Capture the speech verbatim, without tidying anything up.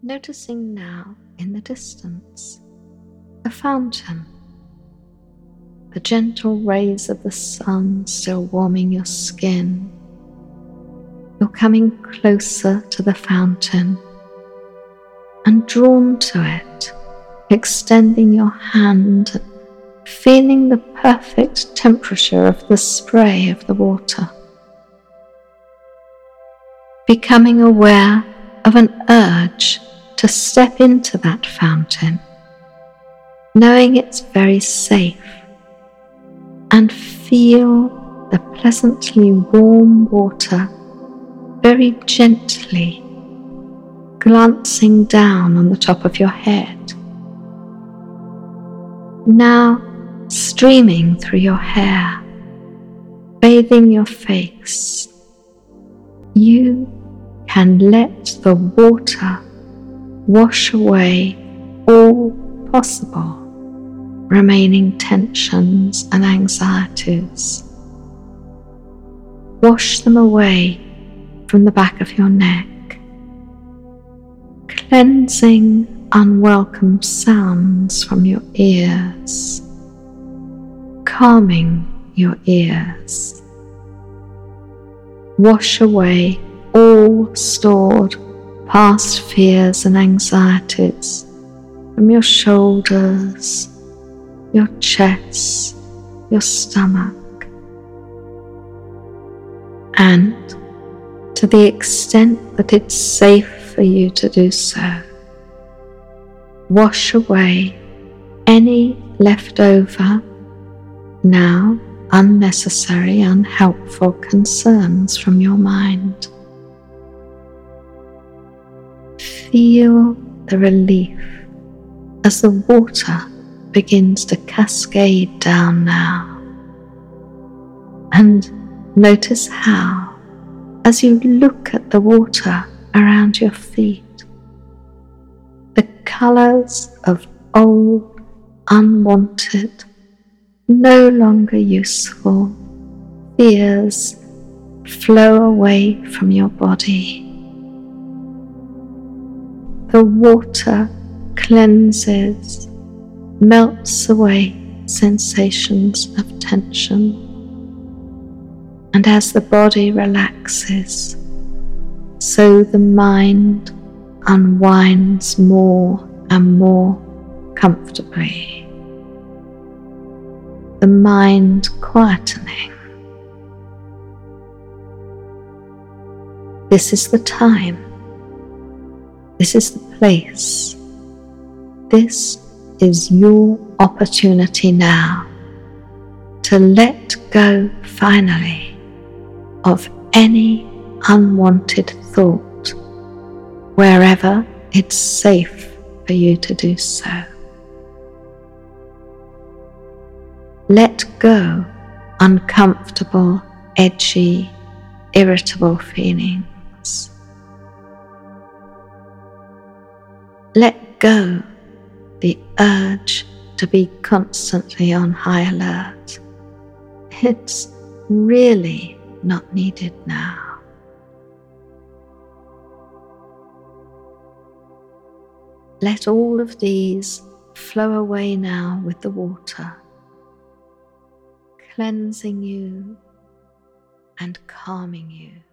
noticing now in the distance the fountain, the gentle rays of the sun still warming your skin. You're coming closer to the fountain and drawn to it, extending your hand, feeling the perfect temperature of the spray of the water. Becoming aware of an urge to step into that fountain, knowing it's very safe, and feel the pleasantly warm water very gently glancing down on the top of your head, now streaming through your hair, bathing your face. You can let the water wash away all possible remaining tensions and anxieties. Wash them away from the back of your neck, cleansing unwelcome sounds from your ears, calming your ears. Wash away all stored past fears and anxieties from your shoulders, your chest, your stomach, and to the extent that it's safe for you to do so, wash away any leftover, now unnecessary, unhelpful concerns from your mind. Feel the relief as the water begins to cascade down now, and notice how, as you look at the water around your feet, the colours of old, unwanted, no longer useful fears flow away from your body. The water cleanses, melts away sensations of tension, and as the body relaxes, so the mind unwinds more and more comfortably, the mind quietening. This is the time, this is the place, this is your opportunity now to let go finally of any unwanted thought wherever it's safe for you to do so. Let go uncomfortable, edgy, irritable feelings. Let go the urge to be constantly on high alert. It's really not needed now. Let all of these flow away now with the water, cleansing you and calming you.